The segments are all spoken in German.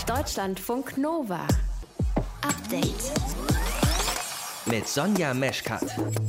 Deutschlandfunk Nova. Update. Mit Sonja Meschkat.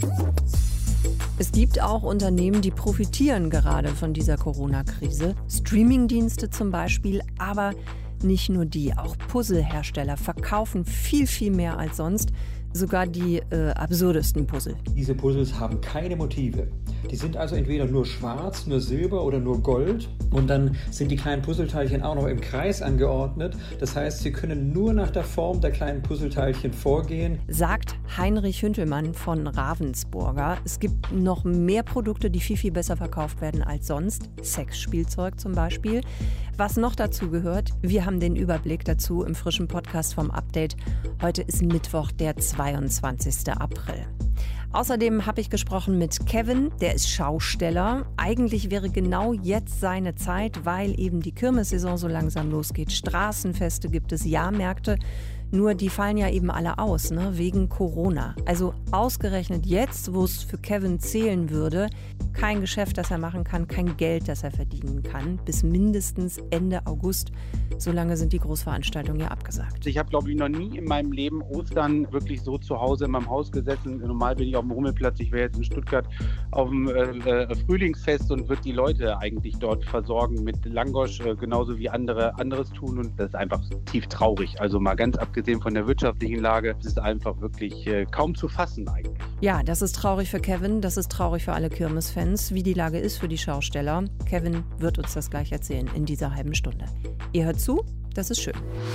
Es gibt auch Unternehmen, die profitieren gerade von dieser Corona-Krise. Streamingdienste zum Beispiel, aber nicht nur die. Auch Puzzlehersteller verkaufen viel, viel mehr als sonst. Sogar die absurdesten Puzzle. Diese Puzzles haben keine Motive. Die sind also entweder nur schwarz, nur silber oder nur gold. Und dann sind die kleinen Puzzleteilchen auch noch im Kreis angeordnet. Das heißt, Sie können nur nach der Form der kleinen Puzzleteilchen vorgehen. Sagt Heinrich Hüntelmann von Ravensburger. Es gibt noch mehr Produkte, die viel, viel besser verkauft werden als sonst. Sexspielzeug zum Beispiel. Was noch dazu gehört, wir haben den Überblick dazu im frischen Podcast vom Update. Heute ist Mittwoch, der 22. April. Außerdem habe ich gesprochen mit Kevin, der ist Schausteller. Eigentlich wäre genau jetzt seine Zeit, weil eben die Kirmessaison so langsam losgeht. Straßenfeste gibt es, Jahrmärkte. Nur die fallen ja eben alle aus, wegen Corona. Also ausgerechnet jetzt, wo es für Kevin zählen würde, kein Geschäft, das er machen kann, kein Geld, das er verdienen kann, bis mindestens Ende August. So lange sind die Großveranstaltungen ja abgesagt. Ich habe, glaube ich, noch nie in meinem Leben Ostern wirklich so zu Hause in meinem Haus gesessen. Normal bin ich auf dem Rummelplatz. Ich wäre jetzt in Stuttgart auf dem Frühlingsfest und würde die Leute eigentlich dort versorgen mit Langosch, genauso wie anderes tun. Und das ist einfach tief traurig. Also mal ganz abgesehen von der wirtschaftlichen Lage, es ist einfach wirklich kaum zu fassen eigentlich. Ja, das ist traurig für Kevin, das ist traurig für alle Kirmesfans. Wie die Lage ist für die Schausteller, Kevin wird uns das gleich erzählen in dieser halben Stunde. Ihr hört zu, das ist schön.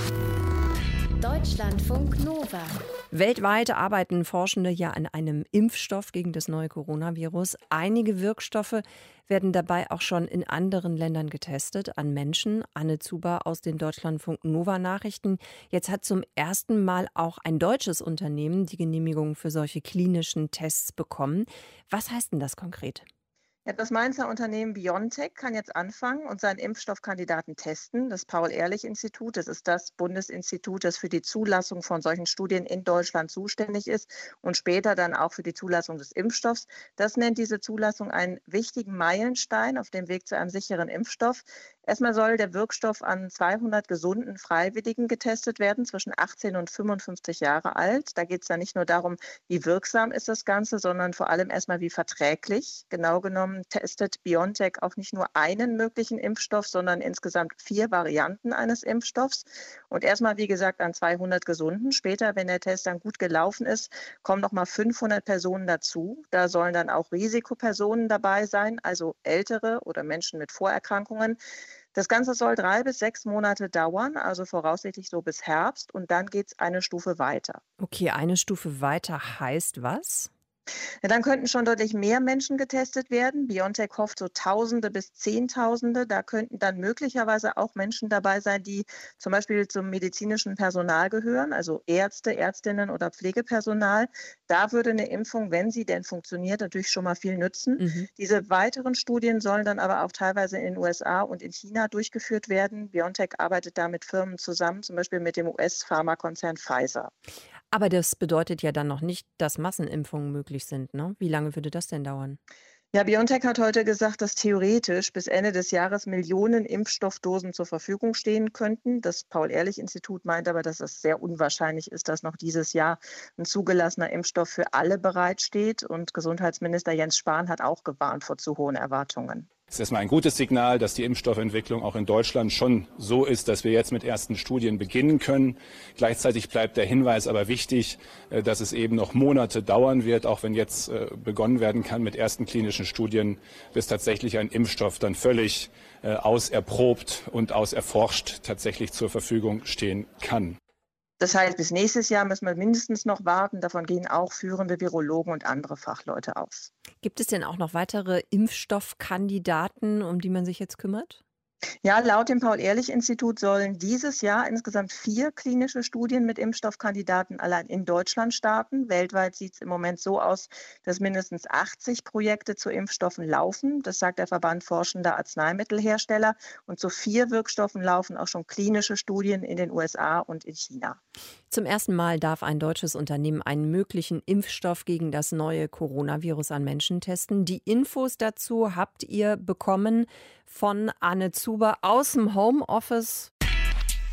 Deutschlandfunk Nova. Weltweit arbeiten Forschende ja an einem Impfstoff gegen das neue Coronavirus. Einige Wirkstoffe werden dabei auch schon in anderen Ländern getestet, an Menschen. Anne Zuber aus den Deutschlandfunk Nova Nachrichten. Jetzt hat zum ersten Mal auch ein deutsches Unternehmen die Genehmigung für solche klinischen Tests bekommen. Was heißt denn das konkret? Ja, das Mainzer Unternehmen BioNTech kann jetzt anfangen und seinen Impfstoffkandidaten testen. Das Paul-Ehrlich-Institut, das ist das Bundesinstitut, das für die Zulassung von solchen Studien in Deutschland zuständig ist und später dann auch für die Zulassung des Impfstoffs. Das nennt diese Zulassung einen wichtigen Meilenstein auf dem Weg zu einem sicheren Impfstoff. Erstmal soll der Wirkstoff an 200 gesunden Freiwilligen getestet werden, zwischen 18 und 55 Jahre alt. Da geht es dann nicht nur darum, wie wirksam ist das Ganze, sondern vor allem erstmal, wie verträglich. Genau genommen testet BioNTech auch nicht nur einen möglichen Impfstoff, sondern insgesamt 4 Varianten eines Impfstoffs. Und erstmal, wie gesagt, an 200 Gesunden. Später, wenn der Test dann gut gelaufen ist, kommen nochmal 500 Personen dazu. Da sollen dann auch Risikopersonen dabei sein, also Ältere oder Menschen mit Vorerkrankungen. Das Ganze soll 3 bis 6 Monate dauern, also voraussichtlich so bis Herbst. Und dann geht es eine Stufe weiter. Okay, eine Stufe weiter heißt was? Ja, dann könnten schon deutlich mehr Menschen getestet werden. BioNTech hofft so Tausende bis Zehntausende. Da könnten dann möglicherweise auch Menschen dabei sein, die zum Beispiel zum medizinischen Personal gehören, also Ärzte, Ärztinnen oder Pflegepersonal. Da würde eine Impfung, wenn sie denn funktioniert, natürlich schon mal viel nützen. Diese weiteren Studien sollen dann aber auch teilweise in den USA und in China durchgeführt werden. BioNTech arbeitet da mit Firmen zusammen, zum Beispiel mit dem US-Pharmakonzern Pfizer. Aber das bedeutet ja dann noch nicht, dass Massenimpfungen möglich sind, ne? Wie lange würde das denn dauern? Ja, BioNTech hat heute gesagt, dass theoretisch bis Ende des Jahres Millionen Impfstoffdosen zur Verfügung stehen könnten. Das Paul-Ehrlich-Institut meint aber, dass es sehr unwahrscheinlich ist, dass noch dieses Jahr ein zugelassener Impfstoff für alle bereitsteht. Und Gesundheitsminister Jens Spahn hat auch gewarnt vor zu hohen Erwartungen. Es ist erstmal ein gutes Signal, dass die Impfstoffentwicklung auch in Deutschland schon so ist, dass wir jetzt mit ersten Studien beginnen können. Gleichzeitig bleibt der Hinweis aber wichtig, dass es eben noch Monate dauern wird, auch wenn jetzt begonnen werden kann mit ersten klinischen Studien, bis tatsächlich ein Impfstoff dann völlig auserprobt und auserforscht tatsächlich zur Verfügung stehen kann. Das heißt, bis nächstes Jahr müssen wir mindestens noch warten. Davon gehen auch führende Virologen und andere Fachleute aus. Gibt es denn auch noch weitere Impfstoffkandidaten, um die man sich jetzt kümmert? Ja, laut dem Paul-Ehrlich-Institut sollen dieses Jahr insgesamt 4 klinische Studien mit Impfstoffkandidaten allein in Deutschland starten. Weltweit sieht es im Moment so aus, dass mindestens 80 Projekte zu Impfstoffen laufen. Das sagt der Verband Forschender Arzneimittelhersteller. Und zu 4 Wirkstoffen laufen auch schon klinische Studien in den USA und in China. Zum ersten Mal darf ein deutsches Unternehmen einen möglichen Impfstoff gegen das neue Coronavirus an Menschen testen. Die Infos dazu habt ihr bekommen von Anne Zuber aus dem Homeoffice.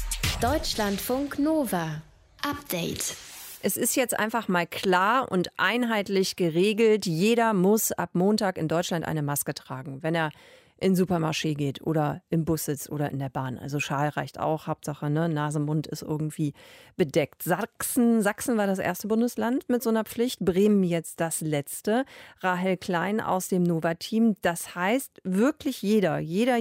Deutschlandfunk Nova. Update. Es ist jetzt einfach mal klar und einheitlich geregelt, jeder muss ab Montag in Deutschland eine Maske tragen, wenn er in den Supermarché geht oder im Bus sitzt oder in der Bahn. Also Schal reicht auch, Hauptsache ne, Nase, Mund ist irgendwie bedeckt. Sachsen war das erste Bundesland mit so einer Pflicht, Bremen jetzt das letzte. Rahel Klein aus dem Nova-Team. Das heißt, wirklich jeder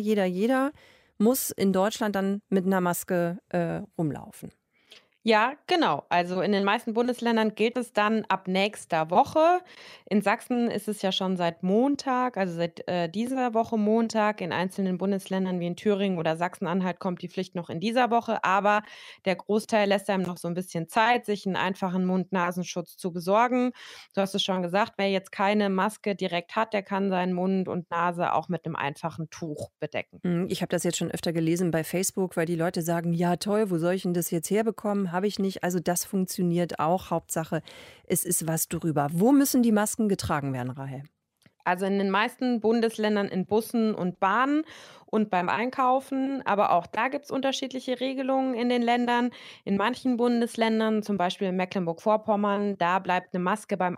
muss in Deutschland dann mit einer Maske rumlaufen. Ja, genau. Also in den meisten Bundesländern gilt es dann ab nächster Woche. In Sachsen ist es ja schon seit Montag, also seit dieser Woche Montag. In einzelnen Bundesländern wie in Thüringen oder Sachsen-Anhalt kommt die Pflicht noch in dieser Woche. Aber der Großteil lässt einem noch so ein bisschen Zeit, sich einen einfachen Mund-Nasenschutz zu besorgen. Du hast es schon gesagt, wer jetzt keine Maske direkt hat, der kann seinen Mund und Nase auch mit einem einfachen Tuch bedecken. Ich habe das jetzt schon öfter gelesen bei Facebook, weil die Leute sagen, ja toll, wo soll ich denn das jetzt herbekommen? Habe ich nicht. Also das funktioniert auch. Hauptsache, es ist was drüber. Wo müssen die Masken getragen werden, Rahel? Also in den meisten Bundesländern in Bussen und Bahnen und beim Einkaufen. Aber auch da gibt es unterschiedliche Regelungen in den Ländern. In manchen Bundesländern, zum Beispiel in Mecklenburg-Vorpommern, da bleibt eine Maske beim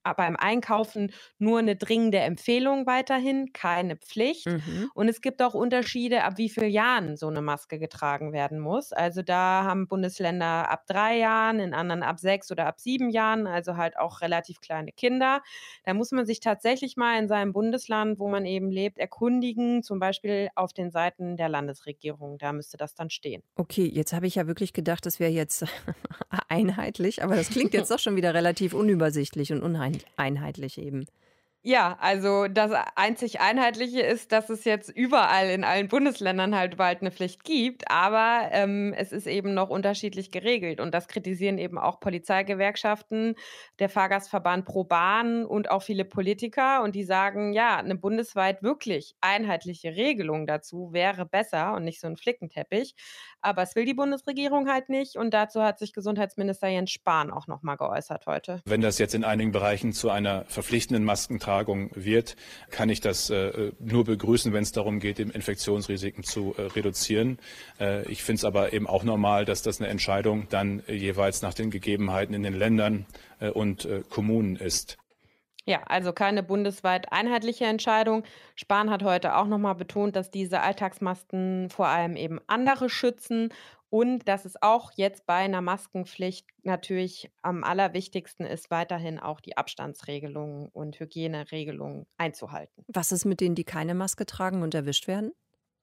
Einkaufen nur eine dringende Empfehlung weiterhin, keine Pflicht. Und es gibt auch Unterschiede, ab wie vielen Jahren so eine Maske getragen werden muss. Also da haben Bundesländer ab 3 Jahren, in anderen ab 6 oder ab 7 Jahren, also halt auch relativ kleine Kinder. Da muss man sich tatsächlich mal in seinem Bundesland, wo man eben lebt, erkundigen, zum Beispiel auf den Seiten der Landesregierung. Da müsste das dann stehen. Okay, jetzt habe ich ja wirklich gedacht, das wäre jetzt einheitlich, aber das klingt jetzt doch schon wieder relativ unübersichtlich und uneinheitlich eben. Ja, also das einzig Einheitliche ist, dass es jetzt überall in allen Bundesländern halt bald eine Pflicht gibt, aber es ist eben noch unterschiedlich geregelt und das kritisieren eben auch Polizeigewerkschaften, der Fahrgastverband ProBahn und auch viele Politiker und die sagen, ja, eine bundesweit wirklich einheitliche Regelung dazu wäre besser und nicht so ein Flickenteppich, aber es will die Bundesregierung halt nicht und dazu hat sich Gesundheitsminister Jens Spahn auch noch mal geäußert heute. Wenn das jetzt in einigen Bereichen zu einer verpflichtenden Maskentragung wird, kann ich das nur begrüßen, wenn es darum geht, eben Infektionsrisiken zu reduzieren. Ich finde es aber eben auch normal, dass das eine Entscheidung dann jeweils nach den Gegebenheiten in den Ländern und Kommunen ist. Ja, also keine bundesweit einheitliche Entscheidung. Spahn hat heute auch nochmal betont, dass diese Alltagsmasken vor allem eben andere schützen und dass es auch jetzt bei einer Maskenpflicht natürlich am allerwichtigsten ist, weiterhin auch die Abstandsregelungen und Hygieneregelungen einzuhalten. Was ist mit denen, die keine Maske tragen und erwischt werden?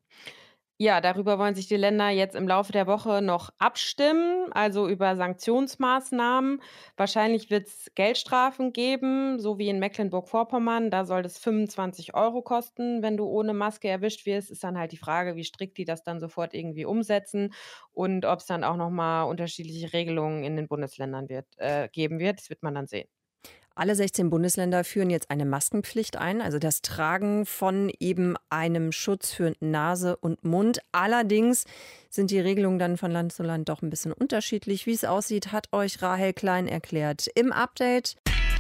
Ja, darüber wollen sich die Länder jetzt im Laufe der Woche noch abstimmen, also über Sanktionsmaßnahmen. Wahrscheinlich wird es Geldstrafen geben, so wie in Mecklenburg-Vorpommern. Da soll das 25 € kosten, wenn du ohne Maske erwischt wirst. Ist dann halt die Frage, wie strikt die das dann sofort irgendwie umsetzen und ob es dann auch nochmal unterschiedliche Regelungen in den Bundesländern geben wird. Das wird man dann sehen. Alle 16 Bundesländer führen jetzt eine Maskenpflicht ein, also das Tragen von eben einem Schutz für Nase und Mund. Allerdings sind die Regelungen dann von Land zu Land doch ein bisschen unterschiedlich. Wie es aussieht, hat euch Rahel Klein erklärt. Im Update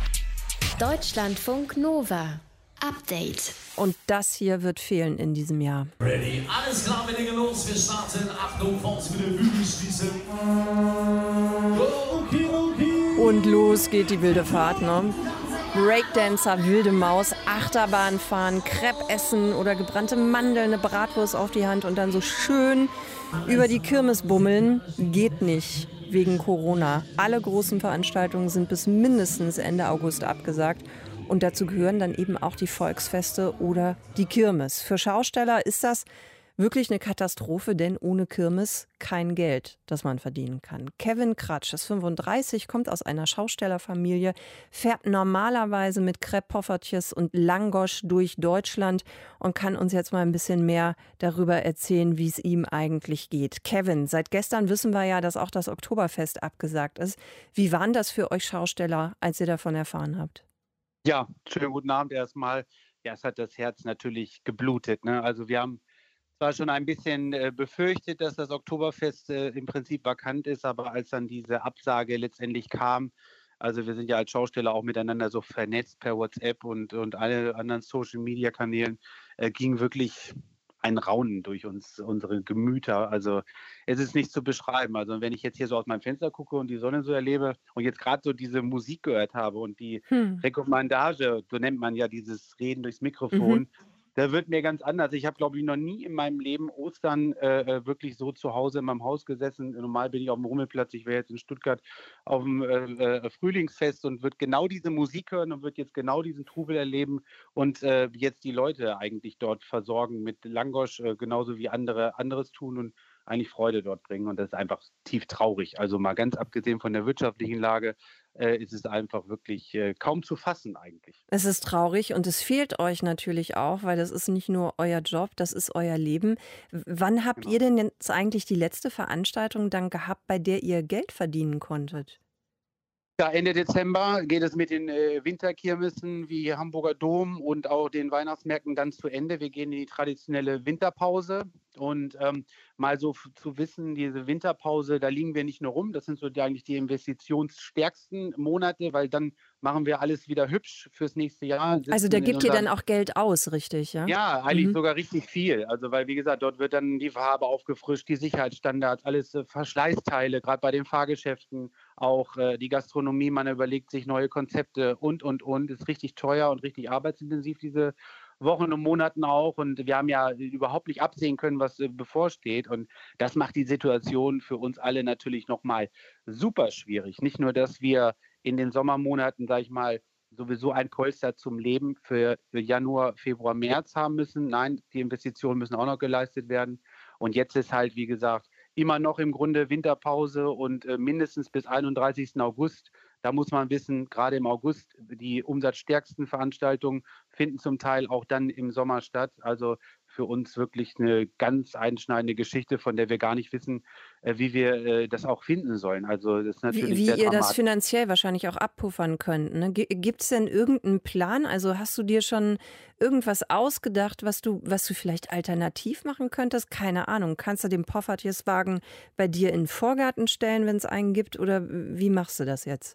Deutschlandfunk Nova. Update. Und das hier wird fehlen in diesem Jahr. Ready, alles klar, wir legen los, wir starten. Achtung, Faust mit den Flügeln schließen. Okay. Und los geht die wilde Fahrt, ne? Breakdancer, wilde Maus, Achterbahn fahren, Crepe essen oder gebrannte Mandeln, eine Bratwurst auf die Hand und dann so schön über die Kirmes bummeln. Geht nicht, wegen Corona. Alle großen Veranstaltungen sind bis mindestens Ende August abgesagt. Und dazu gehören dann eben auch die Volksfeste oder die Kirmes. Für Schausteller ist das wirklich eine Katastrophe, denn ohne Kirmes kein Geld, das man verdienen kann. Kevin Kratsch ist 35, kommt aus einer Schaustellerfamilie, fährt normalerweise mit Crepe-Poffertjes und Langosch durch Deutschland und kann uns jetzt mal ein bisschen mehr darüber erzählen, wie es ihm eigentlich geht. Kevin, seit gestern wissen wir ja, dass auch das Oktoberfest abgesagt ist. Wie war denn das für euch Schausteller, als ihr davon erfahren habt? Ja, schönen guten Abend erstmal. Ja, es hat das Herz natürlich geblutet, ne? Also wir haben zwar schon ein bisschen befürchtet, dass das Oktoberfest im Prinzip vakant ist, aber als dann diese Absage letztendlich kam, also wir sind ja als Schausteller auch miteinander so vernetzt per WhatsApp und alle anderen Social-Media-Kanälen, ging wirklich ein Raunen durch unsere Gemüter. Also es ist nicht zu beschreiben. Also wenn ich jetzt hier so aus meinem Fenster gucke und die Sonne so erlebe und jetzt gerade so diese Musik gehört habe und die Rekommandage, so nennt man ja dieses Reden durchs Mikrofon, da wird mir ganz anders. Ich habe, glaube ich, noch nie in meinem Leben Ostern wirklich so zu Hause in meinem Haus gesessen. Normal bin ich auf dem Rummelplatz. Ich wäre jetzt in Stuttgart auf dem Frühlingsfest und würde genau diese Musik hören und würde jetzt genau diesen Trubel erleben und jetzt die Leute eigentlich dort versorgen mit Langosch, genauso wie anderes tun und eigentlich Freude dort bringen. Und das ist einfach tief traurig. Also mal ganz abgesehen von der wirtschaftlichen Lage ist es einfach wirklich kaum zu fassen eigentlich. Es ist traurig und es fehlt euch natürlich auch, weil das ist nicht nur euer Job, das ist euer Leben. Wann habt ihr denn jetzt eigentlich die letzte Veranstaltung dann gehabt, bei der ihr Geld verdienen konntet? Ja, Ende Dezember geht es mit den Winterkirmessen wie Hamburger Dom und auch den Weihnachtsmärkten dann zu Ende. Wir gehen in die traditionelle Winterpause und mal so zu wissen, diese Winterpause, da liegen wir nicht nur rum, das sind so eigentlich die investitionsstärksten Monate, weil dann machen wir alles wieder hübsch fürs nächste Jahr. Also da gebt ihr dann auch Geld aus, richtig? Ja, ja, eigentlich sogar richtig viel. Also weil, wie gesagt, dort wird dann die Farbe aufgefrischt, die Sicherheitsstandards, alles Verschleißteile, gerade bei den Fahrgeschäften, auch die Gastronomie, man überlegt sich neue Konzepte und. Ist richtig teuer und richtig arbeitsintensiv, diese Wochen und Monaten auch. Und wir haben ja überhaupt nicht absehen können, was bevorsteht. Und das macht die Situation für uns alle natürlich nochmal super schwierig. Nicht nur, dass wir in den Sommermonaten, sage ich mal, sowieso ein Polster zum Leben für Januar, Februar, März haben müssen. Nein, die Investitionen müssen auch noch geleistet werden. Und jetzt ist halt, wie gesagt, immer noch im Grunde Winterpause und mindestens bis 31. August. Da muss man wissen, gerade im August, die umsatzstärksten Veranstaltungen finden zum Teil auch dann im Sommer statt. Also für uns wirklich eine ganz einschneidende Geschichte, von der wir gar nicht wissen, wie wir das auch finden sollen. Also das ist natürlich sehr Wie ihr das dramatisch. finanziell wahrscheinlich auch abpuffern könnt. Ne? Gibt es denn irgendeinen Plan? Also hast du dir schon irgendwas ausgedacht, was du vielleicht alternativ machen könntest? Keine Ahnung. Kannst du den Poffertjeswagen bei dir in den Vorgarten stellen, wenn es einen gibt? Oder wie machst du das jetzt?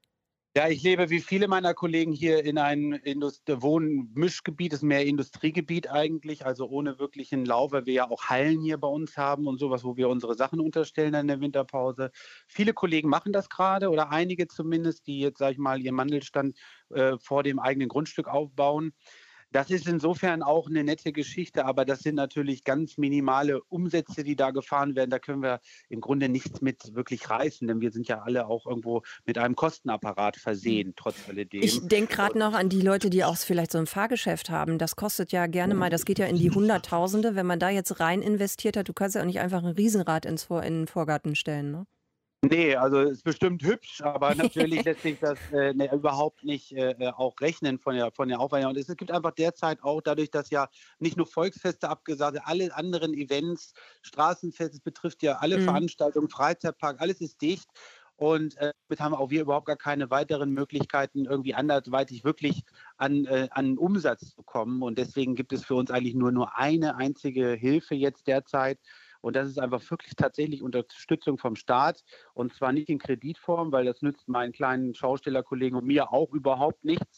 Ja, ich lebe wie viele meiner Kollegen hier in einem Wohnmischgebiet, das ist mehr Industriegebiet eigentlich, also ohne wirklichen Lauf, weil wir ja auch Hallen hier bei uns haben und sowas, wo wir unsere Sachen unterstellen in der Winterpause. Viele Kollegen machen das gerade oder einige zumindest, die jetzt, sag ich mal, ihren Mandelstand vor dem eigenen Grundstück aufbauen. Das ist insofern auch eine nette Geschichte, aber das sind natürlich ganz minimale Umsätze, die da gefahren werden. Da können wir im Grunde nichts mit wirklich reißen, denn wir sind ja alle auch irgendwo mit einem Kostenapparat versehen, trotz alledem. Ich denke gerade noch an die Leute, die auch vielleicht so ein Fahrgeschäft haben. Das kostet ja gerne mal, das geht ja in die Hunderttausende. Wenn man da jetzt rein investiert hat, du kannst ja auch nicht einfach ein Riesenrad in den Vorgarten stellen, ne? Nee, also es ist bestimmt hübsch, aber natürlich lässt sich das überhaupt nicht auch rechnen von der Aufwand. Und es gibt einfach derzeit auch dadurch, dass ja nicht nur Volksfeste abgesagt sind, alle anderen Events, Straßenfeste, es betrifft ja alle Veranstaltungen, Freizeitpark, alles ist dicht. Und damit haben auch wir überhaupt gar keine weiteren Möglichkeiten, irgendwie anderweitig wirklich an Umsatz zu kommen. Und deswegen gibt es für uns eigentlich nur eine einzige Hilfe jetzt derzeit. Und das ist einfach wirklich tatsächlich Unterstützung vom Staat. Und zwar nicht in Kreditform, weil das nützt meinen kleinen Schaustellerkollegen und mir auch überhaupt nichts,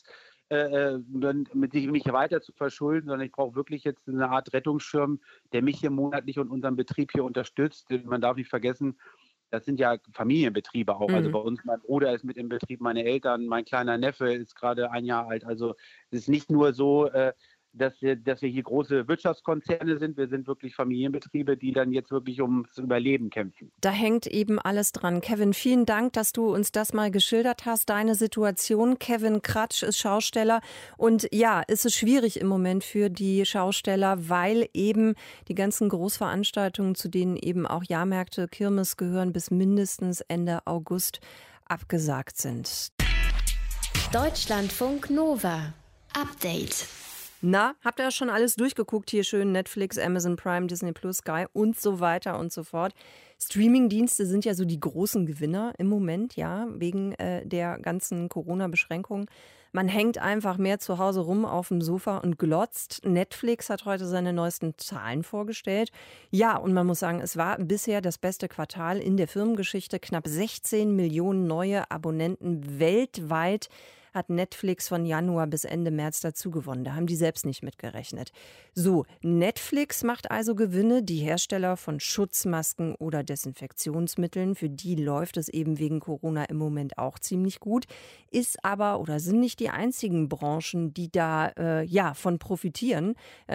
mich weiter zu verschulden, sondern ich brauche wirklich jetzt eine Art Rettungsschirm, der mich hier monatlich und unseren Betrieb hier unterstützt. Man darf nicht vergessen, das sind ja Familienbetriebe auch. Also bei uns, mein Bruder ist mit im Betrieb, meine Eltern, mein kleiner Neffe ist gerade 1 Jahr alt. Also es ist nicht nur so, dass wir hier große Wirtschaftskonzerne sind. Wir sind wirklich Familienbetriebe, die dann jetzt wirklich ums Überleben kämpfen. Da hängt eben alles dran. Kevin, vielen Dank, dass du uns das mal geschildert hast, deine Situation. Kevin Kratsch ist Schausteller und ja, es ist schwierig im Moment für die Schausteller, weil eben die ganzen Großveranstaltungen, zu denen eben auch Jahrmärkte, Kirmes gehören, bis mindestens Ende August abgesagt sind. Deutschlandfunk Nova. Update. Na, habt ihr schon alles durchgeguckt? Hier schön Netflix, Amazon Prime, Disney Plus, Sky und so weiter und so fort. Streamingdienste sind ja so die großen Gewinner im Moment, ja, wegen der ganzen Corona-Beschränkungen. Man hängt einfach mehr zu Hause rum auf dem Sofa und glotzt. Netflix hat heute seine neuesten Zahlen vorgestellt. Ja, und man muss sagen, es war bisher das beste Quartal in der Firmengeschichte. Knapp 16 Millionen neue Abonnenten weltweit hat Netflix von Januar bis Ende März dazu gewonnen. Da haben die selbst nicht mitgerechnet. So, Netflix macht also Gewinne. Die Hersteller von Schutzmasken oder Desinfektionsmitteln, für die läuft es eben wegen Corona im Moment auch ziemlich gut. Ist aber oder sind nicht die einzigen Branchen, die da von profitieren.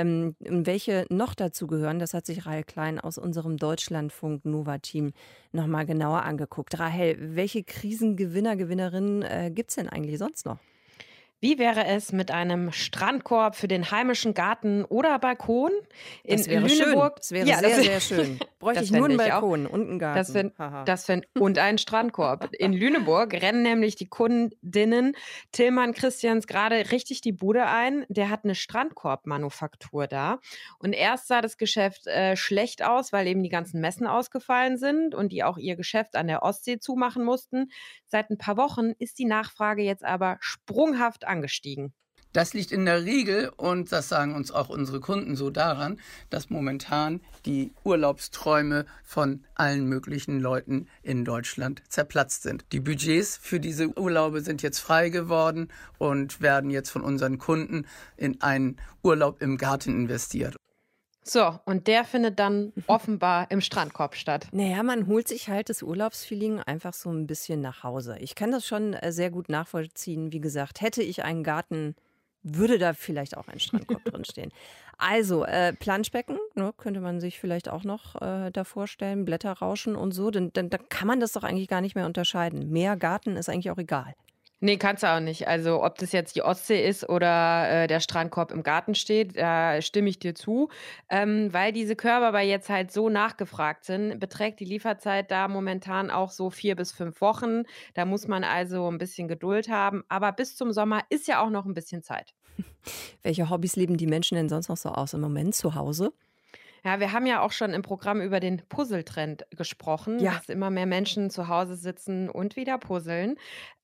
Welche noch dazu gehören, das hat sich Rahel Klein aus unserem Deutschlandfunk-Nova-Team nochmal genauer angeguckt. Rahel, welche Krisengewinner, Gewinnerinnen gibt es denn eigentlich sonst noch? Wie wäre es mit einem Strandkorb für den heimischen Garten oder Balkon? Das wäre Lüneburg, schön. Das wäre sehr schön. Bräuchte ich nur einen Balkon und einen Garten. Und einen Strandkorb. In Lüneburg rennen nämlich die Kundinnen Tillmann Christians gerade richtig die Bude ein. Der hat eine Strandkorbmanufaktur da. Und erst sah das Geschäft schlecht aus, weil eben die ganzen Messen ausgefallen sind und die auch ihr Geschäft an der Ostsee zumachen mussten. Seit ein paar Wochen ist die Nachfrage jetzt aber sprunghaft angestiegen. Das liegt in der Regel, und das sagen uns auch unsere Kunden so, daran, dass momentan die Urlaubsträume von allen möglichen Leuten in Deutschland zerplatzt sind. Die Budgets für diese Urlaube sind jetzt frei geworden und werden jetzt von unseren Kunden in einen Urlaub im Garten investiert. So, und der findet dann offenbar im Strandkorb statt. Naja, man holt sich halt das Urlaubsfeeling einfach so ein bisschen nach Hause. Ich kann das schon sehr gut nachvollziehen. Wie gesagt, hätte ich einen Garten, würde da vielleicht auch ein Strandkorb drinstehen. Also, Planschbecken, ne, könnte man sich vielleicht auch noch da vorstellen, Blätterrauschen und so. Dann kann man das doch eigentlich gar nicht mehr unterscheiden. Meer, Garten ist eigentlich auch egal. Nee, kannst du auch nicht. Also ob das jetzt die Ostsee ist oder der Strandkorb im Garten steht, da stimme ich dir zu. Weil diese Körbe aber jetzt halt so nachgefragt sind, beträgt die Lieferzeit da momentan auch so 4 bis 5 Wochen. Da muss man also ein bisschen Geduld haben. Aber bis zum Sommer ist ja auch noch ein bisschen Zeit. Welche Hobbys leben die Menschen denn sonst noch so aus im Moment zu Hause? Ja, wir haben ja auch schon im Programm über den Puzzletrend gesprochen, dass immer mehr Menschen zu Hause sitzen und wieder puzzeln.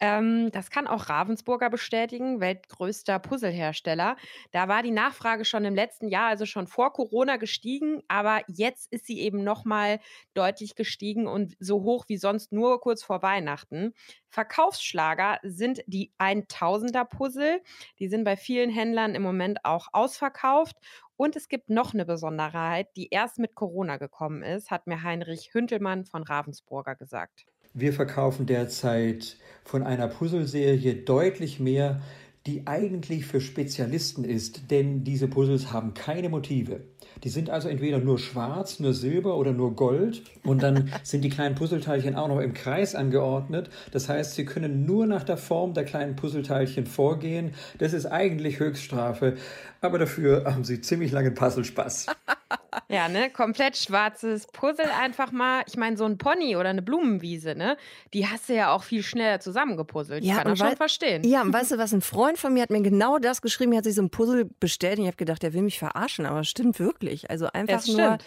Das kann auch Ravensburger bestätigen, weltgrößter Puzzlehersteller. Da war die Nachfrage schon im letzten Jahr, also schon vor Corona, gestiegen, aber jetzt ist sie eben nochmal deutlich gestiegen und so hoch wie sonst nur kurz vor Weihnachten. Verkaufsschlager sind die 1000er-Puzzle. Die sind bei vielen Händlern im Moment auch ausverkauft. Und es gibt noch eine Besonderheit, die erst mit Corona gekommen ist, hat mir Heinrich Hüntelmann von Ravensburger gesagt. Wir verkaufen derzeit von einer Puzzleserie deutlich mehr, die eigentlich für Spezialisten ist, denn diese Puzzles haben keine Motive. Die sind also entweder nur schwarz, nur silber oder nur gold und dann sind die kleinen Puzzleteilchen auch noch im Kreis angeordnet. Das heißt, Sie können nur nach der Form der kleinen Puzzleteilchen vorgehen. Das ist eigentlich Höchststrafe, aber dafür haben Sie ziemlich langen Puzzlespaß. Ja, ne, komplett schwarzes Puzzle einfach mal. Ich meine, so ein Pony oder eine Blumenwiese, ne, die hast du ja auch viel schneller zusammengepuzzelt. Ich kann das schon verstehen. Ja, und weißt du was, ein Freund von mir hat mir genau das geschrieben, er hat sich so ein Puzzle bestellt und ich habe gedacht, der will mich verarschen, aber es stimmt wirklich. Also einfach nur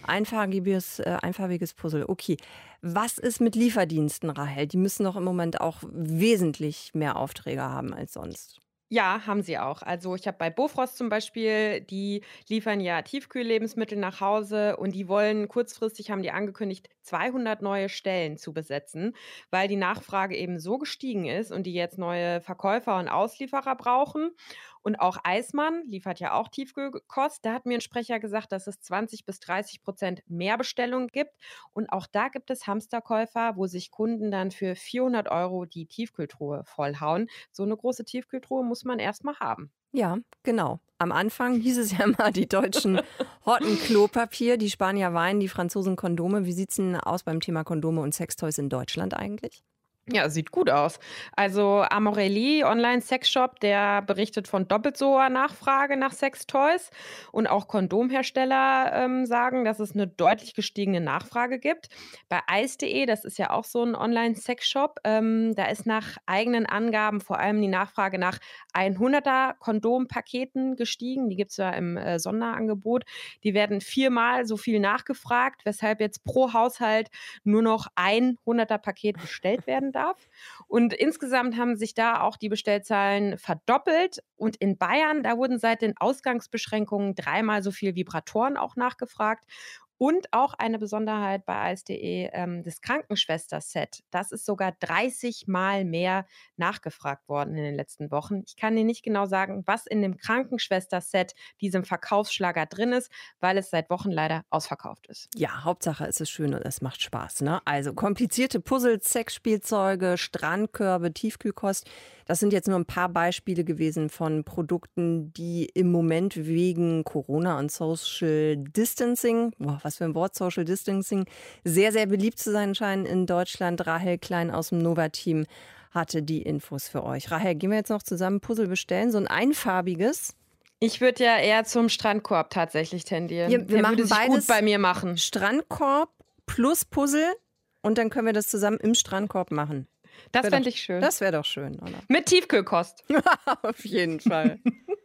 einfarbiges Puzzle. Okay, was ist mit Lieferdiensten, Rahel? Die müssen doch im Moment auch wesentlich mehr Aufträge haben als sonst. Ja, haben sie auch. Also ich habe bei Bofrost zum Beispiel, die liefern ja Tiefkühllebensmittel nach Hause und die wollen kurzfristig, haben die angekündigt, 200 neue Stellen zu besetzen, weil die Nachfrage eben so gestiegen ist und die jetzt neue Verkäufer und Auslieferer brauchen. Und auch Eismann liefert ja auch Tiefkühlkost. Da hat mir ein Sprecher gesagt, dass es 20-30% mehr Bestellungen gibt. Und auch da gibt es Hamsterkäufer, wo sich Kunden dann für 400 € die Tiefkühltruhe vollhauen. So eine große Tiefkühltruhe muss man erst mal haben. Ja, genau. Am Anfang hieß es ja mal, die Deutschen horten Klopapier, die Spanier Wein, die Franzosen Kondome. Wie sieht es denn aus beim Thema Kondome und Sextoys in Deutschland eigentlich? Ja, sieht gut aus. Also Amorelli, Online-Sexshop, der berichtet von doppelt so hoher Nachfrage nach Sextoys. Und auch Kondomhersteller sagen, dass es eine deutlich gestiegene Nachfrage gibt. Bei Eis.de, das ist ja auch so ein Online-Sexshop, da ist nach eigenen Angaben vor allem die Nachfrage nach 100er Kondompaketen gestiegen. Die gibt es ja im Sonderangebot. Die werden 4-mal so viel nachgefragt, weshalb jetzt pro Haushalt nur noch ein 100er Paket bestellt werden darf. Und insgesamt haben sich da auch die Bestellzahlen verdoppelt. Und in Bayern, da wurden seit den Ausgangsbeschränkungen 3-mal so viel Vibratoren auch nachgefragt. Und auch eine Besonderheit bei AS.de, das Krankenschwester-Set. Das ist sogar 30 Mal mehr nachgefragt worden in den letzten Wochen. Ich kann dir nicht genau sagen, was in dem Krankenschwester-Set, diesem Verkaufsschlager drin ist, weil es seit Wochen leider ausverkauft ist. Ja, Hauptsache es ist schön und es macht Spaß, ne? Also komplizierte Puzzles, Sexspielzeuge, Strandkörbe, Tiefkühlkost. Das sind jetzt nur ein paar Beispiele gewesen von Produkten, die im Moment wegen Corona und Social Distancing, was für ein Wort, Social Distancing, sehr, sehr beliebt zu sein scheinen in Deutschland. Rahel Klein aus dem Nova-Team hatte die Infos für euch. Rahel, gehen wir jetzt noch zusammen Puzzle bestellen? So ein einfarbiges? Ich würde ja eher zum Strandkorb tatsächlich tendieren. Wir machen würde sich beides gut bei mir machen. Strandkorb plus Puzzle und dann können wir das zusammen im Strandkorb machen. Das fände ich schön. Das wäre doch schön, oder? Mit Tiefkühlkost. Auf jeden Fall.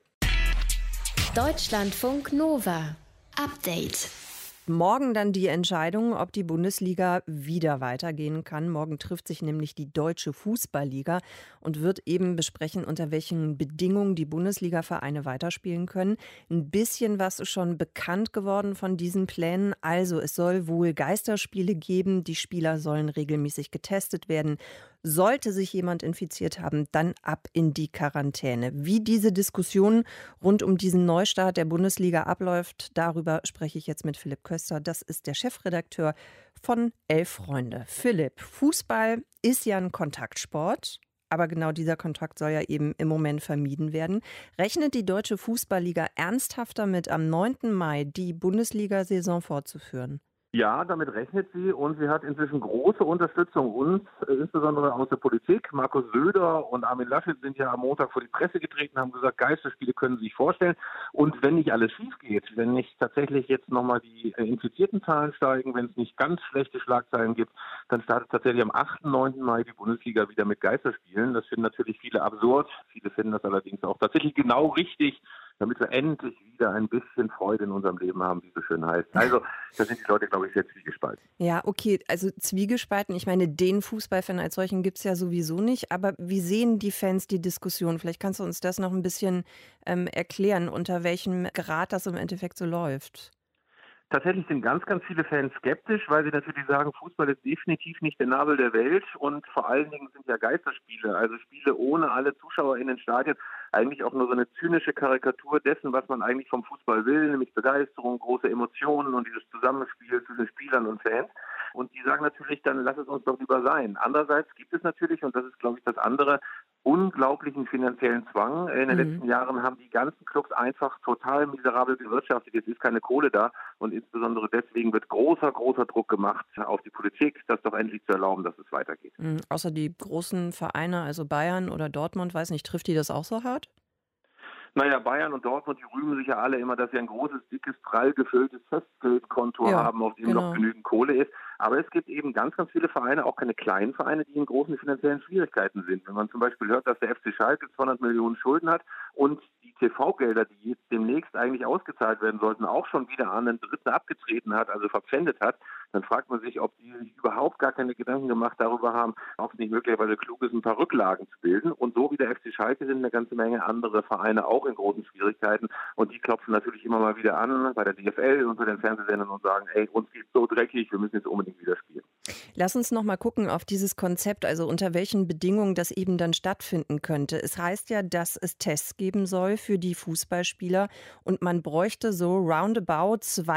Deutschlandfunk Nova. Update. Morgen dann die Entscheidung, ob die Bundesliga wieder weitergehen kann. Morgen trifft sich nämlich die Deutsche Fußballliga und wird eben besprechen, unter welchen Bedingungen die Bundesliga-Vereine weiterspielen können. Ein bisschen was ist schon bekannt geworden von diesen Plänen. Also es soll wohl Geisterspiele geben. Die Spieler sollen regelmäßig getestet werden. Sollte sich jemand infiziert haben, dann ab in die Quarantäne. Wie diese Diskussion rund um diesen Neustart der Bundesliga abläuft, darüber spreche ich jetzt mit Philipp Köster. Das ist der Chefredakteur von 11 Freunde. Philipp, Fußball ist ja ein Kontaktsport, aber genau dieser Kontakt soll ja eben im Moment vermieden werden. Rechnet die Deutsche Fußballliga ernsthaft damit, am 9. Mai die Bundesliga-Saison fortzuführen? Ja, damit rechnet sie und sie hat inzwischen große Unterstützung uns, insbesondere aus der Politik. Markus Söder und Armin Laschet sind ja am Montag vor die Presse getreten, haben gesagt, Geisterspiele können sie sich vorstellen. Und wenn nicht alles schief geht, wenn nicht tatsächlich jetzt nochmal die infizierten Zahlen steigen, wenn es nicht ganz schlechte Schlagzeilen gibt, dann startet tatsächlich am 8. 9. Mai die Bundesliga wieder mit Geisterspielen. Das finden natürlich viele absurd. Viele finden das allerdings auch tatsächlich genau richtig, damit wir endlich wieder ein bisschen Freude in unserem Leben haben, wie es so schön heißt. Also, da sind die Leute, glaube ich, sehr zwiegespalten. Ja, okay, also zwiegespalten. Ich meine, den Fußballfan als solchen gibt es ja sowieso nicht. Aber wie sehen die Fans die Diskussion? Vielleicht kannst du uns das noch ein bisschen erklären, unter welchem Grad das im Endeffekt so läuft. Tatsächlich sind ganz, ganz viele Fans skeptisch, weil sie natürlich sagen, Fußball ist definitiv nicht der Nabel der Welt und vor allen Dingen sind ja Geisterspiele, also Spiele ohne alle Zuschauer in den Stadien, eigentlich auch nur so eine zynische Karikatur dessen, was man eigentlich vom Fußball will, nämlich Begeisterung, große Emotionen und dieses Zusammenspiel zwischen Spielern und Fans. Und die sagen natürlich dann, lass es uns doch lieber sein. Andererseits gibt es natürlich, und das ist, glaube ich, das andere, unglaublichen finanziellen Zwang. In den letzten Jahren haben die ganzen Clubs einfach total miserabel gewirtschaftet. Jetzt ist keine Kohle da und insbesondere deswegen wird großer Druck gemacht auf die Politik, das doch endlich zu erlauben, dass es weitergeht. Außer die großen Vereine, also Bayern oder Dortmund, weiß nicht, trifft die das auch so hart? Naja, Bayern und Dortmund, die rühmen sich ja alle immer, dass sie ein großes, dickes, prall gefülltes Festgeldkonto haben, auf dem noch genügend Kohle ist. Aber es gibt eben ganz, ganz viele Vereine, auch keine kleinen Vereine, die in großen finanziellen Schwierigkeiten sind. Wenn man zum Beispiel hört, dass der FC Schalke 200 Millionen Schulden hat und die TV-Gelder, die jetzt demnächst eigentlich ausgezahlt werden sollten, auch schon wieder an den Dritten abgetreten hat, also verpfändet hat, dann fragt man sich, ob die sich überhaupt gar keine Gedanken gemacht darüber haben, ob es nicht möglicherweise klug ist, ein paar Rücklagen zu bilden. Und so wie der FC Schalke sind eine ganze Menge andere Vereine auch in großen Schwierigkeiten. Und die klopfen natürlich immer mal wieder an bei der DFL und bei den Fernsehsendern und sagen, ey, uns geht's so dreckig, wir müssen jetzt unbedingt wieder spielen. Lass uns noch mal gucken auf dieses Konzept, also unter welchen Bedingungen das eben dann stattfinden könnte. Es heißt ja, dass es Tests geben soll für die Fußballspieler und man bräuchte so roundabout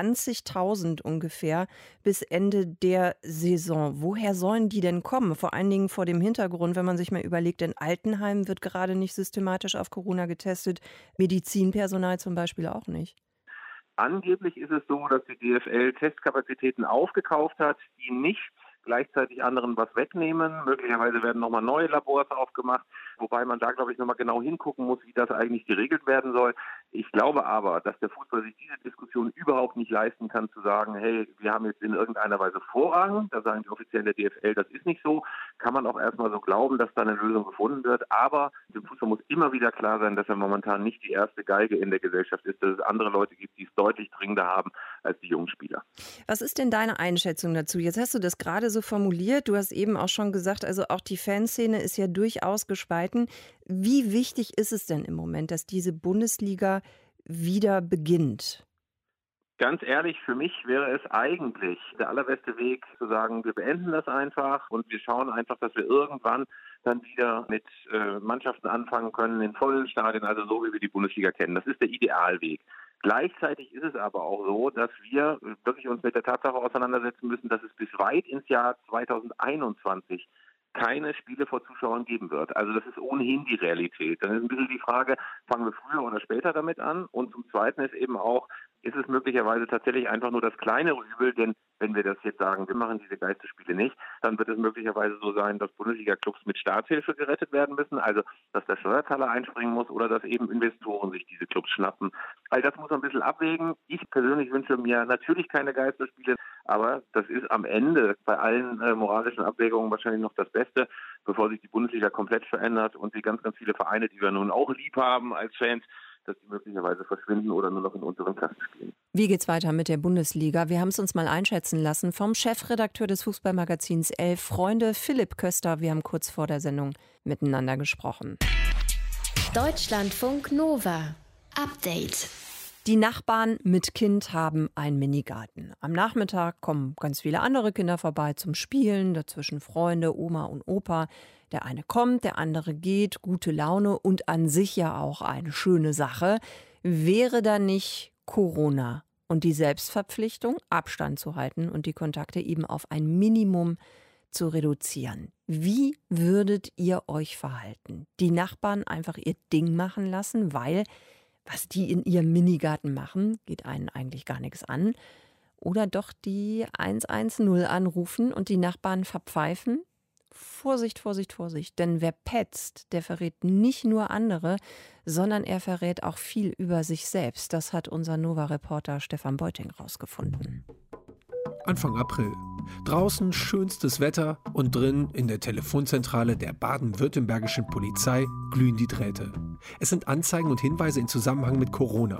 20.000 ungefähr bis Ende der Saison. Woher sollen die denn kommen? Vor allen Dingen vor dem Hintergrund, wenn man sich mal überlegt, in Altenheimen wird gerade nicht systematisch auf Corona getestet, Medizinpersonal zum Beispiel auch nicht. Angeblich ist es so, dass die DFL Testkapazitäten aufgekauft hat, die nicht gleichzeitig anderen was wegnehmen. Möglicherweise werden nochmal neue Labors aufgemacht, wobei man da, glaube ich, nochmal genau hingucken muss, wie das eigentlich geregelt werden soll. Ich glaube aber, dass der Fußball sich diese Diskussion überhaupt nicht leisten kann, zu sagen, hey, wir haben jetzt in irgendeiner Weise Vorrang. Da sagen die Offiziellen der DFL, das ist nicht so. Kann man auch erstmal so glauben, dass da eine Lösung gefunden wird. Aber dem Fußball muss immer wieder klar sein, dass er momentan nicht die erste Geige in der Gesellschaft ist, dass es andere Leute gibt, die es deutlich dringender haben als die jungen Spieler. Was ist denn deine Einschätzung dazu? Jetzt hast du das gerade so formuliert. Du hast eben auch schon gesagt, also auch die Fanszene ist ja durchaus gespalten. Wie wichtig ist es denn im Moment, dass diese Bundesliga wieder beginnt? Ganz ehrlich, für mich wäre es eigentlich der allerbeste Weg zu sagen, wir beenden das einfach und wir schauen einfach, dass wir irgendwann dann wieder mit Mannschaften anfangen können in vollen Stadien, also so wie wir die Bundesliga kennen. Das ist der Idealweg. Gleichzeitig ist es aber auch so, dass wir wirklich uns mit der Tatsache auseinandersetzen müssen, dass es bis weit ins Jahr 2021 keine Spiele vor Zuschauern geben wird. Also das ist ohnehin die Realität. Dann ist ein bisschen die Frage, fangen wir früher oder später damit an? Und zum Zweiten ist eben auch, ist es möglicherweise tatsächlich einfach nur das kleinere Übel, denn wenn wir das jetzt sagen, wir machen diese Geisterspiele nicht, dann wird es möglicherweise so sein, dass Bundesliga-Clubs mit Staatshilfe gerettet werden müssen, also dass der Steuerzahler einspringen muss oder dass eben Investoren sich diese Clubs schnappen. All das muss man ein bisschen abwägen. Ich persönlich wünsche mir natürlich keine Geisterspiele, aber das ist am Ende bei allen moralischen Abwägungen wahrscheinlich noch das Beste, bevor sich die Bundesliga komplett verändert und die ganz, ganz viele Vereine, die wir nun auch lieb haben als Fans, dass die möglicherweise verschwinden oder nur noch in unteren Klassen spielen. Wie geht's weiter mit der Bundesliga? Wir haben es uns mal einschätzen lassen vom Chefredakteur des Fußballmagazins 11 Freunde, Philipp Köster. Wir haben kurz vor der Sendung miteinander gesprochen. Deutschlandfunk Nova. Update. Die Nachbarn mit Kind haben einen Minigarten. Am Nachmittag kommen ganz viele andere Kinder vorbei zum Spielen, dazwischen Freunde, Oma und Opa. Der eine kommt, der andere geht, gute Laune und an sich ja auch eine schöne Sache. Wäre da nicht Corona und die Selbstverpflichtung, Abstand zu halten und die Kontakte eben auf ein Minimum zu reduzieren? Wie würdet ihr euch verhalten? Die Nachbarn einfach ihr Ding machen lassen, weil was die in ihrem Minigarten machen, geht einen eigentlich gar nichts an. Oder doch die 110 anrufen und die Nachbarn verpfeifen? Vorsicht, Vorsicht, Vorsicht. Denn wer petzt, der verrät nicht nur andere, sondern er verrät auch viel über sich selbst. Das hat unser Nova-Reporter Stefan Beuting rausgefunden. Anfang April. Draußen schönstes Wetter und drin in der Telefonzentrale der baden-württembergischen Polizei glühen die Drähte. Es sind Anzeigen und Hinweise in Zusammenhang mit Corona.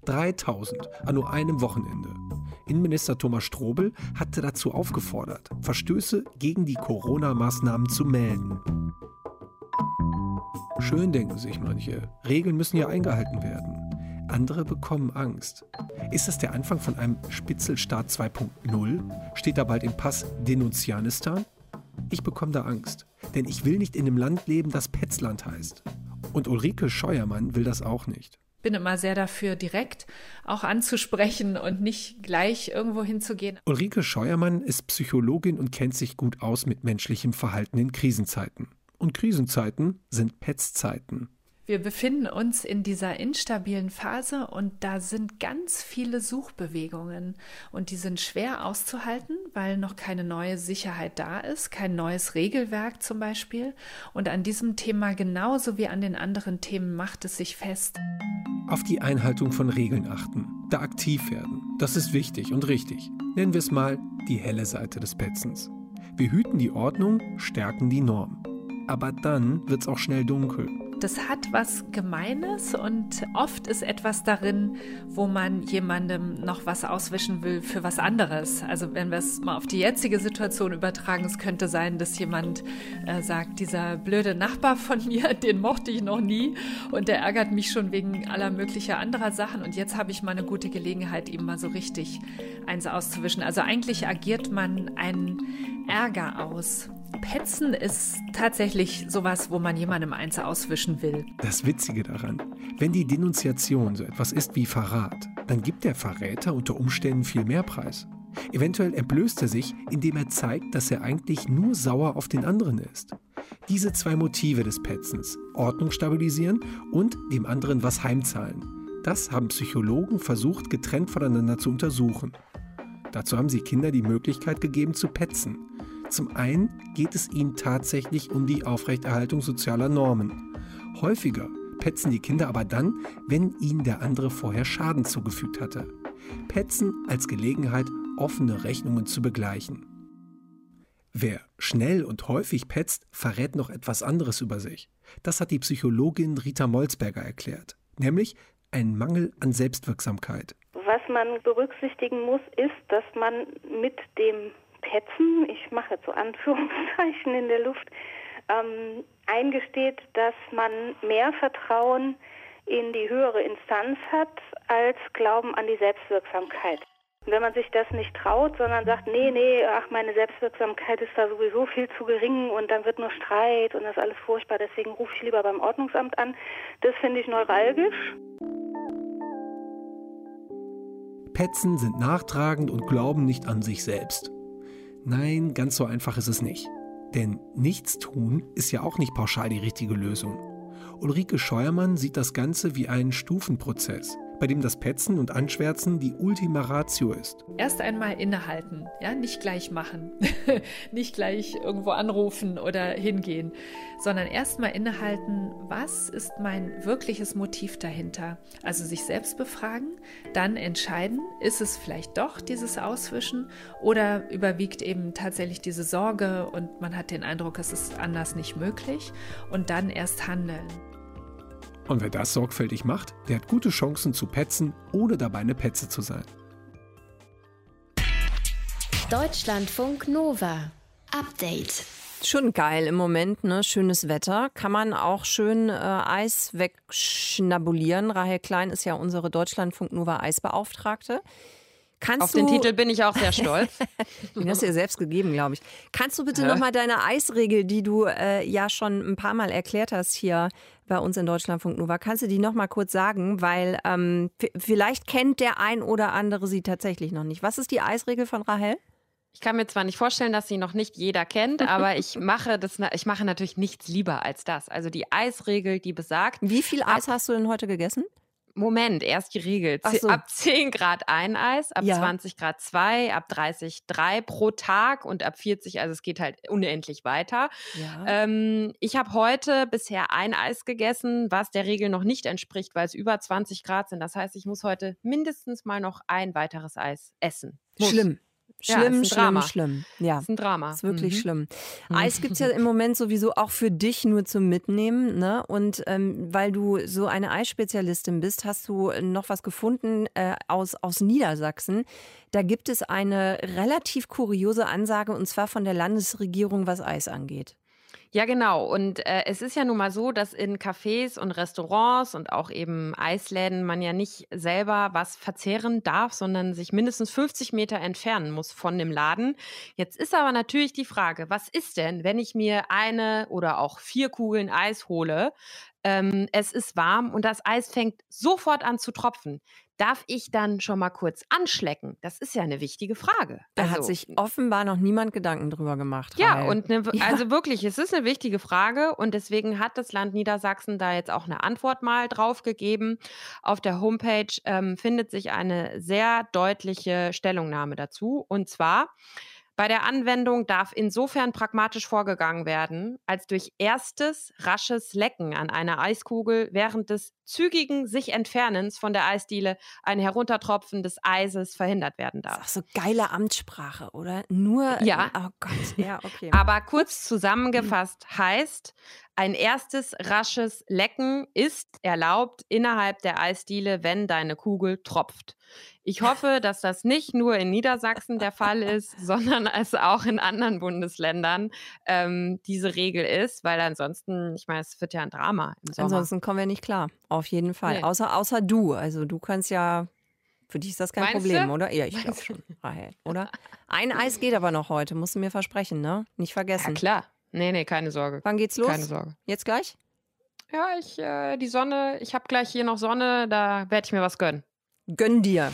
3000 an nur einem Wochenende. Innenminister Thomas Strobel hatte dazu aufgefordert, Verstöße gegen die Corona-Maßnahmen zu melden. Schön denken sich manche, Regeln müssen ja eingehalten werden. Andere bekommen Angst. Ist das der Anfang von einem Spitzelstaat 2.0? Steht da bald im Pass Denunzianistan? Ich bekomme da Angst, denn ich will nicht in einem Land leben, das Petzland heißt. Und Ulrike Scheuermann will das auch nicht. Ich bin immer sehr dafür, direkt auch anzusprechen und nicht gleich irgendwo hinzugehen. Ulrike Scheuermann ist Psychologin und kennt sich gut aus mit menschlichem Verhalten in Krisenzeiten. Und Krisenzeiten sind Petzzeiten. Wir befinden uns in dieser instabilen Phase und da sind ganz viele Suchbewegungen und die sind schwer auszuhalten, weil noch keine neue Sicherheit da ist, kein neues Regelwerk zum Beispiel. Und an diesem Thema genauso wie an den anderen Themen macht es sich fest. Auf die Einhaltung von Regeln achten, da aktiv werden, das ist wichtig und richtig. Nennen wir es mal die helle Seite des Petzens. Wir hüten die Ordnung, stärken die Norm. Aber dann wird's auch schnell dunkel. Das hat was Gemeines und oft ist etwas darin, wo man jemandem noch was auswischen will für was anderes. Also wenn wir es mal auf die jetzige Situation übertragen, es könnte sein, dass jemand sagt, dieser blöde Nachbar von mir, den mochte ich noch nie und der ärgert mich schon wegen aller möglicher anderer Sachen und jetzt habe ich mal eine gute Gelegenheit, ihm mal so richtig eins auszuwischen. Also eigentlich agiert man einen Ärger aus. Petzen ist tatsächlich sowas, wo man jemandem eins auswischen will. Das Witzige daran, wenn die Denunziation so etwas ist wie Verrat, dann gibt der Verräter unter Umständen viel mehr Preis. Eventuell entblößt er sich, indem er zeigt, dass er eigentlich nur sauer auf den anderen ist. Diese zwei Motive des Petzens, Ordnung stabilisieren und dem anderen was heimzahlen, das haben Psychologen versucht, getrennt voneinander zu untersuchen. Dazu haben sie Kindern die Möglichkeit gegeben zu petzen. Zum einen geht es ihnen tatsächlich um die Aufrechterhaltung sozialer Normen. Häufiger petzen die Kinder aber dann, wenn ihnen der andere vorher Schaden zugefügt hatte. Petzen als Gelegenheit, offene Rechnungen zu begleichen. Wer schnell und häufig petzt, verrät noch etwas anderes über sich. Das hat die Psychologin Rita Molzberger erklärt, nämlich einen Mangel an Selbstwirksamkeit. Was man berücksichtigen muss, ist, dass man mit dem Petzen, ich mache jetzt so Anführungszeichen in der Luft, eingesteht, dass man mehr Vertrauen in die höhere Instanz hat als Glauben an die Selbstwirksamkeit. Und wenn man sich das nicht traut, sondern sagt, nee, meine Selbstwirksamkeit ist da sowieso viel zu gering und dann wird nur Streit und das ist alles furchtbar, deswegen rufe ich lieber beim Ordnungsamt an, das finde ich neuralgisch. Petzen sind nachtragend und glauben nicht an sich selbst. Nein, ganz so einfach ist es nicht. Denn nichts tun ist ja auch nicht pauschal die richtige Lösung. Ulrike Scheuermann sieht das Ganze wie einen Stufenprozess, bei dem das Petzen und Anschwärzen die Ultima Ratio ist. Erst einmal innehalten, ja, nicht gleich machen, nicht gleich irgendwo anrufen oder hingehen, sondern erst mal innehalten, was ist mein wirkliches Motiv dahinter? Also sich selbst befragen, dann entscheiden, ist es vielleicht doch dieses Auswischen oder überwiegt eben tatsächlich diese Sorge und man hat den Eindruck, es ist anders nicht möglich und dann erst handeln. Und wer das sorgfältig macht, der hat gute Chancen zu petzen, ohne dabei eine Petze zu sein. Deutschlandfunk Nova. Update. Schon geil im Moment, ne? Schönes Wetter. Kann man auch schön Eis wegschnabulieren. Rahel Klein ist ja unsere Deutschlandfunk Nova Eisbeauftragte. Auf den Titel bin ich auch sehr stolz. Den hast du ja selbst gegeben, glaube ich. Kannst du bitte nochmal deine Eisregel, die du ja schon ein paar Mal erklärt hast hier bei uns in Deutschlandfunk Nova, kannst du die nochmal kurz sagen? Weil vielleicht kennt der ein oder andere sie tatsächlich noch nicht. Was ist die Eisregel von Rahel? Ich kann mir zwar nicht vorstellen, dass sie noch nicht jeder kennt, aber ich mache natürlich nichts lieber als das. Also die Eisregel, die besagt... Wie viel Eis hast du denn heute gegessen? Moment, erst die Regel. So. Ab 10 Grad ein Eis, ab 20 Grad 2, ab 30 3 pro Tag und ab 40, also es geht halt unendlich weiter. Ja. Ich habe heute bisher ein Eis gegessen, was der Regel noch nicht entspricht, weil es über 20 Grad sind. Das heißt, ich muss heute mindestens mal noch ein weiteres Eis essen. Schlimm. Schlimm. Ja, das ist ein Drama. Das ist wirklich schlimm. Eis gibt es ja im Moment sowieso auch für dich nur zum Mitnehmen, ne? Und weil du so eine Eisspezialistin bist, hast du noch was gefunden aus Niedersachsen. Da gibt es eine relativ kuriose Ansage, und zwar von der Landesregierung, was Eis angeht. Ja, genau. Und es ist ja nun mal so, dass in Cafés und Restaurants und auch eben Eisläden man ja nicht selber was verzehren darf, sondern sich mindestens 50 Meter entfernen muss von dem Laden. Jetzt ist aber natürlich die Frage, was ist denn, wenn ich mir 1 oder auch 4 Kugeln Eis hole? Es ist warm und das Eis fängt sofort an zu tropfen. Darf ich dann schon mal kurz anschlecken? Das ist ja eine wichtige Frage. Da hat sich offenbar noch niemand Gedanken drüber gemacht. Ja, also wirklich, es ist eine wichtige Frage und deswegen hat das Land Niedersachsen da jetzt auch eine Antwort mal drauf gegeben. Auf der Homepage findet sich eine sehr deutliche Stellungnahme dazu, und zwar: Bei der Anwendung darf insofern pragmatisch vorgegangen werden, als durch erstes rasches Lecken an einer Eiskugel während des zügigen sich Entfernens von der Eisdiele ein Heruntertropfen des Eises verhindert werden darf. Das ist auch so geile Amtssprache, oder? Nur, ja. Oh Gott, ja, okay. Aber kurz zusammengefasst heißt, ein erstes rasches Lecken ist erlaubt innerhalb der Eisdiele, wenn deine Kugel tropft. Ich hoffe, dass das nicht nur in Niedersachsen der Fall ist, sondern es auch in anderen Bundesländern diese Regel ist, weil ansonsten, ich meine, es wird ja ein Drama im Sommer. Ansonsten kommen wir nicht klar, auf jeden Fall. Nee. Außer du, also du kannst ja, für dich ist das kein Meinst Problem, du? oder? Ja, ich glaube schon, Rahel, oder? Ein Eis geht aber noch heute, musst du mir versprechen, ne? Nicht vergessen. Ja, klar. Nee, keine Sorge. Wann geht's los? Keine Sorge. Jetzt gleich? Ja, die Sonne, ich habe gleich hier noch Sonne, da werde ich mir was gönnen. Gönn dir.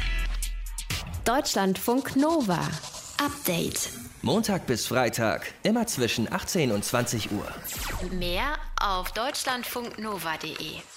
Deutschlandfunk Nova. Update. Montag bis Freitag, immer zwischen 18 und 20 Uhr. Mehr auf deutschlandfunknova.de.